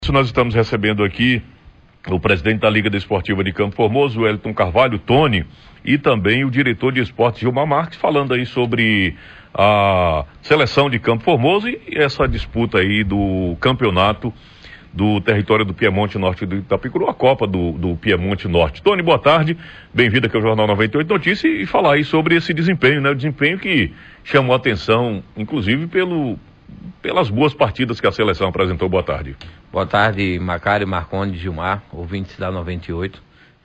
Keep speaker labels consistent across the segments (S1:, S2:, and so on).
S1: Nós estamos recebendo aqui o presidente da Liga Desportiva de Campo Formoso, o Wellington Carvalho, Tony, e também o diretor de esportes, Gilmar Marques, falando aí sobre a seleção de Campo Formoso e essa disputa aí do campeonato do território do Piemonte Norte do Itapicuru, a Copa do Piemonte Norte. Tony, boa tarde, bem-vindo aqui ao Jornal 98 Notícias e falar aí sobre esse desempenho, né? O desempenho que chamou a atenção, inclusive pelas boas partidas que a seleção apresentou. Boa tarde.
S2: Boa tarde, Macário, Marcondes, Gilmar, ouvintes da 98.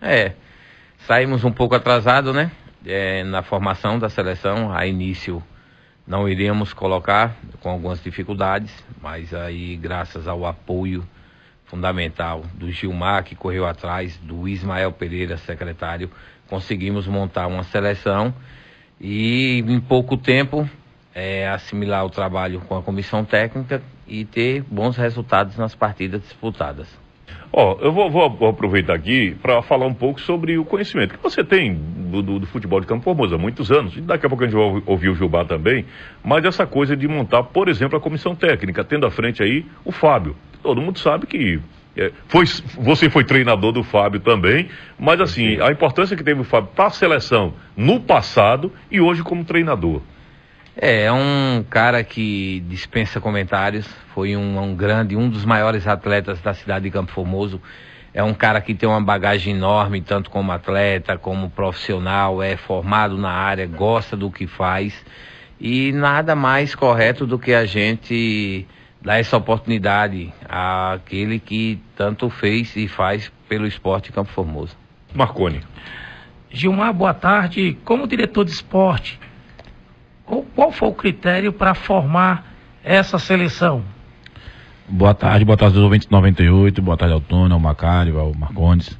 S2: Saímos um pouco atrasado, né? Na formação da seleção, a início não iríamos colocar com algumas dificuldades, mas aí graças ao apoio fundamental do Gilmar, que correu atrás, do Ismael Pereira, secretário, conseguimos montar uma seleção e em pouco tempo assimilar o trabalho com a comissão técnica e ter bons resultados nas partidas disputadas.
S1: Eu vou aproveitar aqui para falar um pouco sobre o conhecimento que você tem do futebol de Campo Formoso há muitos anos, e daqui a pouco a gente vai ouvir o Gilmar também, mas essa coisa de montar, por exemplo, a comissão técnica, tendo à frente aí o Fábio. Todo mundo sabe que você foi treinador do Fábio também, mas assim, a importância que teve o Fábio para a seleção no passado e hoje como treinador.
S2: É um cara que dispensa comentários, foi um dos maiores atletas da cidade de Campo Formoso. É um cara que tem uma bagagem enorme, tanto como atleta, como profissional, é formado na área, gosta do que faz. E nada mais correto do que a gente dar essa oportunidade àquele que tanto fez e faz pelo esporte de Campo Formoso.
S1: Marconi.
S3: Gilmar, boa tarde. Como diretor de esporte, qual foi o critério para formar essa seleção?
S4: Boa tarde aos ouvintes 98, boa tarde ao Tony, ao Macário, ao Marcondes.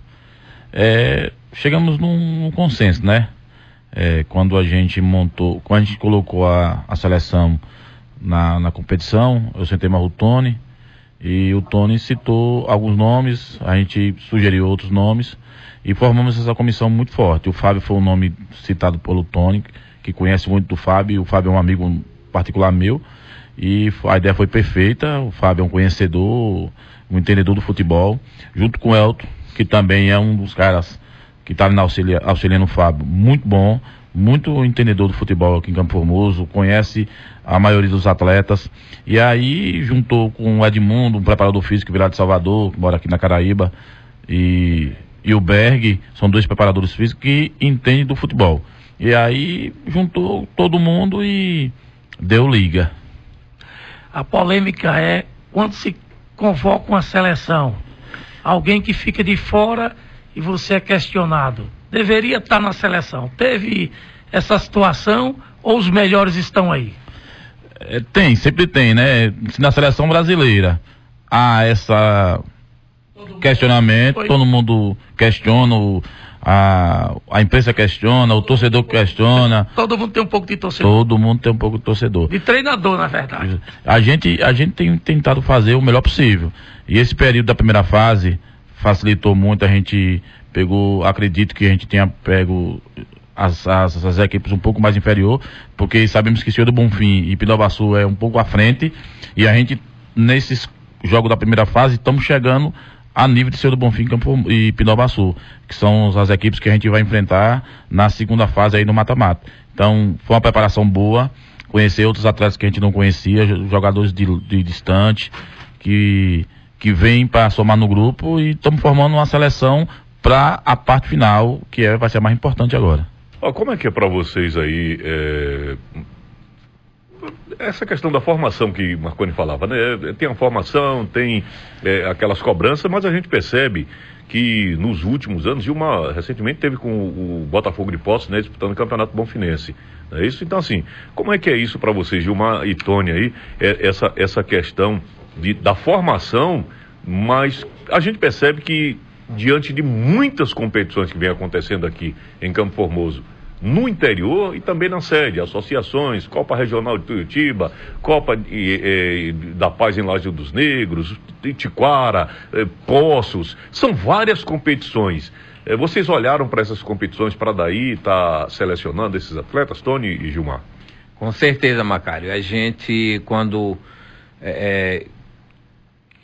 S4: Chegamos num consenso, né? Quando a gente colocou a seleção na competição, eu sentei mais o Tony, e o Tony citou alguns nomes, a gente sugeriu outros nomes, e formamos essa comissão muito forte. O Fábio foi um nome citado pelo Tony, que conhece muito do Fábio. O Fábio é um amigo particular meu, e a ideia foi perfeita. O Fábio é um conhecedor, um entendedor do futebol, junto com o Elton, que também é um dos caras que está auxiliando o Fábio, muito bom, muito entendedor do futebol aqui em Campo Formoso, conhece a maioria dos atletas, e aí juntou com o Edmundo, um preparador físico virado de Salvador, que mora aqui na Caraíba, e o Berg, são dois preparadores físicos que entendem do futebol. E aí juntou todo mundo e deu liga.
S3: A polêmica é quando se convoca uma seleção, alguém que fica de fora e você é questionado. Deveria estar na seleção. Teve essa situação ou os melhores estão aí?
S4: Sempre tem, né? Na seleção brasileira há essa questionamento, todo mundo questiona, a imprensa questiona, o torcedor questiona.
S3: Todo mundo tem um pouco de torcedor.
S4: Todo mundo tem um pouco de torcedor.
S3: De treinador, na verdade.
S4: A gente tem tentado fazer o melhor possível. E esse período da primeira fase facilitou muito. A gente acredito que a gente tenha pego as equipes um pouco mais inferior, porque sabemos que Senhor do Bonfim e Pindobaçu é um pouco à frente, e a gente, nesses jogos da primeira fase, estamos chegando a nível de Senhor do Bonfim e Pindobaçu, que são as equipes que a gente vai enfrentar na segunda fase aí no mata-mata. Então, foi uma preparação boa, conhecer outros atletas que a gente não conhecia, jogadores de distante, que vêm para somar no grupo, e estamos formando uma seleção para a parte final, que vai ser a mais importante agora.
S1: Como é que é para vocês aí essa questão da formação que Marconi falava, né? Tem a formação, tem aquelas cobranças, mas a gente percebe que nos últimos anos, recentemente teve com o Botafogo de Poços, né, disputando o Campeonato Bonfinense. Não é isso? Então, assim, como é que é isso para vocês, Gilmar e Tony aí, essa questão da formação, mas a gente percebe que diante de muitas competições que vem acontecendo aqui em Campo Formoso, no interior e também na sede, associações, Copa Regional de Tuiutiba, Copa da Paz em Laje dos Negros, Itiquara, Poços, são várias competições. Vocês olharam para essas competições para daí estar selecionando esses atletas, Tony e Gilmar?
S2: Com certeza, Macário. A gente, quando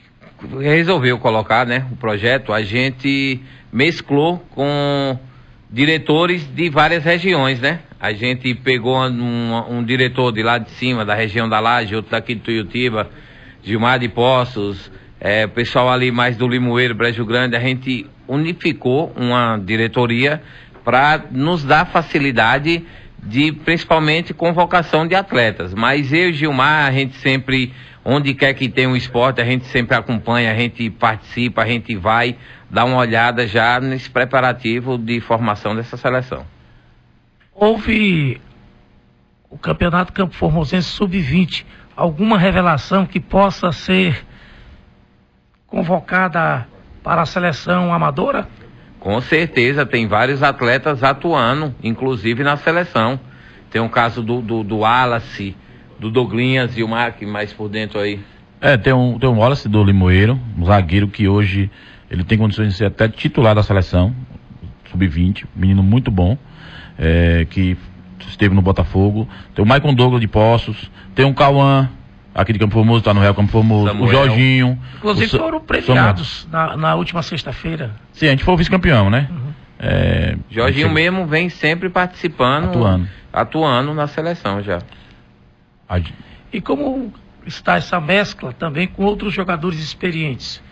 S2: resolveu colocar, né, o projeto, a gente mesclou com diretores de várias regiões, né? A gente pegou um diretor de lá de cima, da região da Laje, outro daqui de Tuiutiba, Gilmar de Poços, pessoal ali mais do Limoeiro, Brejo Grande. A gente unificou uma diretoria para nos dar facilidade de, principalmente, convocação de atletas. Mas eu e Gilmar, a gente sempre, onde quer que tenha um esporte, a gente sempre acompanha, a gente participa, a gente vai dar uma olhada já nesse preparativo de formação dessa seleção.
S3: Houve o Campeonato Campo Formosense Sub-20, alguma revelação que possa ser convocada para a seleção amadora?
S2: Com certeza, tem vários atletas atuando, inclusive na seleção. Tem um caso do Wallace, do Douglinhas e o Mark mais por dentro aí.
S4: Tem um Wallace do Limoeiro, um zagueiro que hoje ele tem condições de ser até titular da seleção, sub-20, menino muito bom, que esteve no Botafogo. Tem o Maicon Douglas de Poços, tem um Cauã, aqui de Campo Formoso, está no Real Campo Formoso, Samuel. O Jorginho.
S3: Inclusive foram premiados na última sexta-feira.
S4: Sim, a gente foi o vice-campeão, né?
S3: Uhum.
S2: Jorginho mesmo vem sempre participando, atuando na seleção já.
S3: E como está essa mescla também com outros jogadores experientes?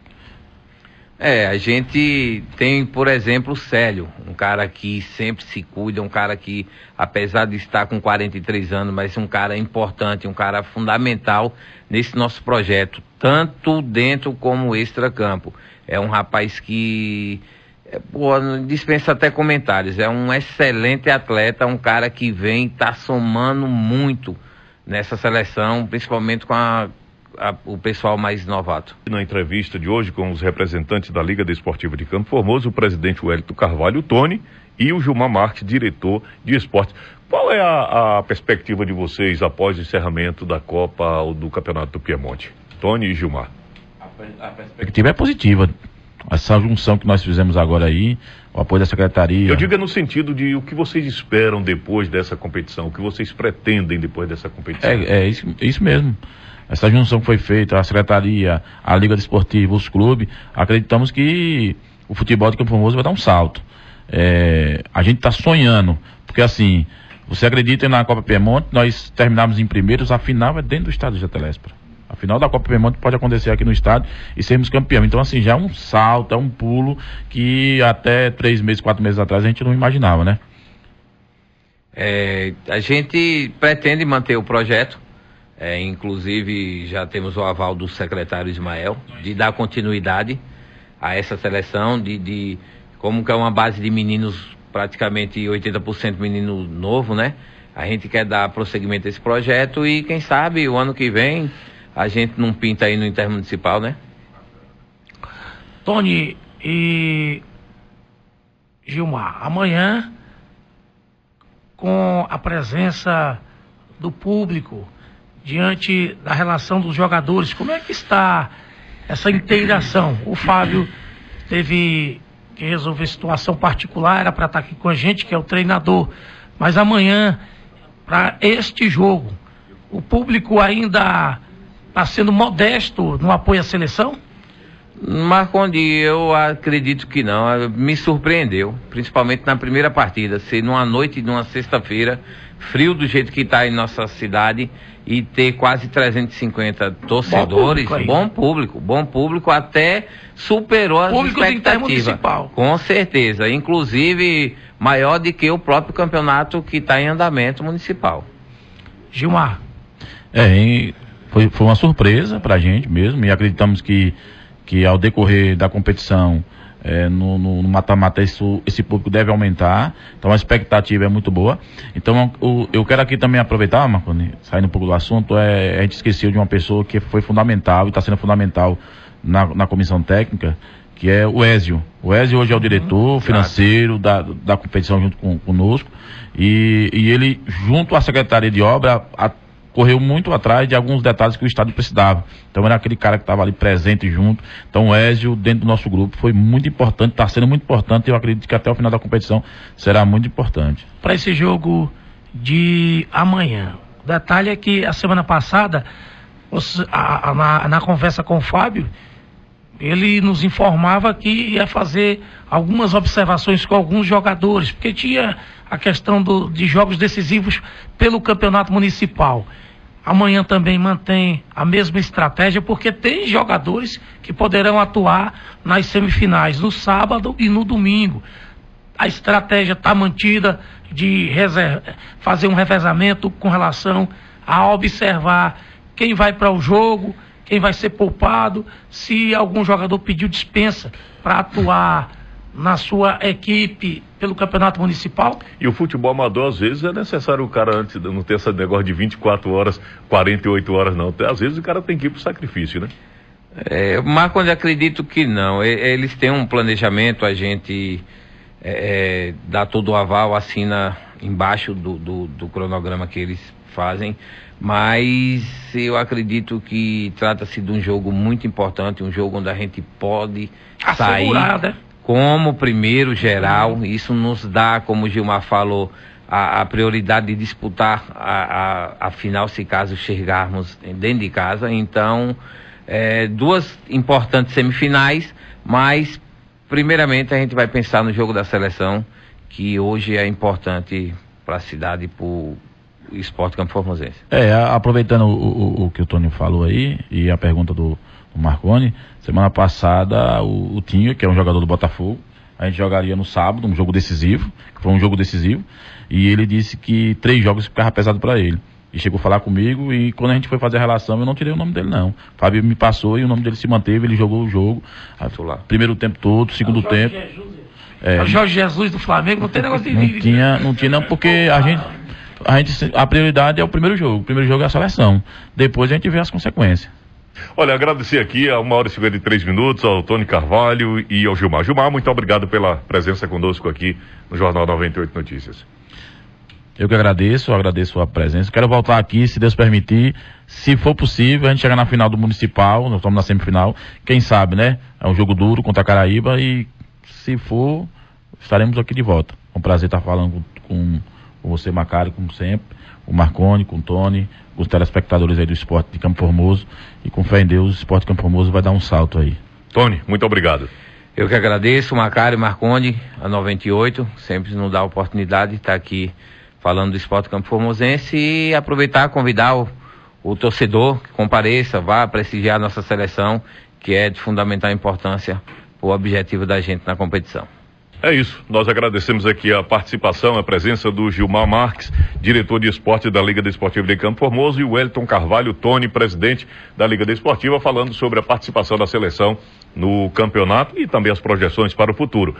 S2: A gente tem, por exemplo, o Célio, um cara que sempre se cuida, um cara que, apesar de estar com 43 anos, mas um cara importante, um cara fundamental nesse nosso projeto, tanto dentro como extra-campo. É um rapaz que dispensa até comentários, é um excelente atleta, um cara que tá somando muito nessa seleção, principalmente com o pessoal mais novato.
S1: Na entrevista de hoje com os representantes da Liga Desportiva de Campo Formoso, o presidente Wellington Carvalho, o Tony, e o Gilmar Marques, diretor de esportes. Qual é a perspectiva de vocês após o encerramento da Copa ou do Campeonato do Piemonte? Tony e Gilmar.
S4: A perspectiva é positiva. Essa junção que nós fizemos agora aí, o apoio da secretaria.
S1: Eu digo no sentido de o que vocês esperam depois dessa competição, o que vocês pretendem depois dessa competição.
S4: Isso mesmo. Essa junção que foi feita, a secretaria, a Liga Desportiva, os clubes, acreditamos que o futebol de Campo Formoso vai dar um salto. A gente está sonhando, porque assim, você acredita na Copa Piemonte, nós terminamos em primeiros, a final é dentro do estádio de Telespra. A final da Copa Piemonte pode acontecer aqui no estádio e sermos campeão. Então assim, já é um salto, é um pulo que até 3 meses, 4 meses atrás a gente não imaginava, né?
S2: A gente pretende manter o projeto. Inclusive já temos o aval do secretário Ismael de dar continuidade a essa seleção, como que é uma base de meninos, praticamente 80% menino novo, né? A gente quer dar prosseguimento a esse projeto e quem sabe o ano que vem a gente não pinta aí no intermunicipal, né?
S3: Tony e Gilmar, amanhã com a presença do público, diante da relação dos jogadores, como é que está essa integração? O Fábio teve que resolver situação particular, era para estar aqui com a gente, que é o treinador, mas amanhã, para este jogo, o público ainda está sendo modesto no apoio à seleção?
S2: Marcondes, eu acredito que não, me surpreendeu, principalmente na primeira partida, ser numa noite de uma sexta-feira, frio do jeito que está em nossa cidade, e ter quase 350 torcedores, bom público, até superou as expectativas. Com certeza, inclusive maior do que o próprio campeonato que está em andamento municipal.
S3: Gilmar.
S4: Foi uma surpresa pra gente mesmo, e acreditamos que ao decorrer da competição, no mata-mata, esse público deve aumentar, então a expectativa é muito boa. Então eu quero aqui também aproveitar, Marconi, saindo um pouco do assunto, a gente esqueceu de uma pessoa que foi fundamental e está sendo fundamental na comissão técnica, que é o Ézio. O Ézio hoje é o diretor financeiro da competição junto conosco, e ele, junto à secretaria de obra, correu muito atrás de alguns detalhes que o Estado precisava. Então era aquele cara que estava ali presente junto. Então o Ézio, dentro do nosso grupo, foi muito importante, está sendo muito importante, e eu acredito que até o final da competição será muito importante.
S3: Para esse jogo de amanhã, o detalhe é que a semana passada, na conversa com o Fábio, ele nos informava que ia fazer algumas observações com alguns jogadores, porque tinha a questão de jogos decisivos pelo campeonato municipal. Amanhã também mantém a mesma estratégia, porque tem jogadores que poderão atuar nas semifinais, no sábado e no domingo. A estratégia está mantida de fazer um revezamento com relação a observar quem vai para o jogo, quem vai ser poupado, se algum jogador pediu dispensa para atuar na sua equipe pelo campeonato municipal.
S1: E o futebol amador, às vezes, é necessário o cara, antes de não ter esse negócio de 24 horas, 48 horas, não. Às vezes o cara tem que ir pro sacrifício, né?
S2: Marco, eu acredito que não. Eles têm um planejamento, a gente dá todo o aval, assina embaixo do cronograma que eles fazem, mas eu acredito que trata-se de um jogo muito importante, um jogo onde a gente pode sair como primeiro geral. Isso nos dá, como o Gilmar falou, a prioridade de disputar a final, se caso chegarmos dentro de casa. Então, duas importantes semifinais, mas primeiramente a gente vai pensar no jogo da seleção, que hoje é importante para a cidade e para o Esporte Campo Formosense.
S4: Aproveitando o que o Tony falou aí, e a pergunta do Marconi, semana passada o Tinho, que é um jogador do Botafogo, a gente jogaria no sábado, um jogo decisivo, que foi um jogo decisivo, e ele disse que 3 jogos ficava pesado para ele. E chegou a falar comigo, e quando a gente foi fazer a relação, eu não tirei o nome dele, não. Fábio me passou e o nome dele se manteve, ele jogou o jogo, primeiro tempo todo, segundo tempo.
S3: O Jorge Jesus do Flamengo, não tem negócio de...
S4: Não tinha, porque a prioridade é o primeiro jogo é a seleção. Depois a gente vê as consequências.
S1: Olha, agradecer aqui a 1h53 ao Tony Carvalho e ao Gilmar. Gilmar, muito obrigado pela presença conosco aqui no Jornal 98 Notícias.
S4: Eu que agradeço a presença. Quero voltar aqui, se Deus permitir, se for possível, a gente chegar na final do Municipal, nós estamos na semifinal, quem sabe, né? É um jogo duro contra a Caraíba e, se for, estaremos aqui de volta. É um prazer estar falando com você, Macário, como sempre, o Marconi, com o Tony, com os telespectadores aí do Esporte de Campo Formoso, e com fé em Deus, o Esporte de Campo Formoso vai dar um salto aí.
S1: Tony, muito obrigado.
S2: Eu que agradeço, Macário e Marconi, a 98, sempre nos dá a oportunidade de estar aqui falando do Esporte Campo Formosense, e aproveitar, convidar o torcedor que compareça, vá prestigiar a nossa seleção, que é de fundamental importância para o objetivo da gente na competição.
S1: É isso, nós agradecemos aqui a participação, a presença do Gilmar Marques, diretor de esporte da Liga Desportiva de Campo Formoso, e o Wellington Carvalho Tony, presidente da Liga Desportiva, falando sobre a participação da seleção no campeonato e também as projeções para o futuro.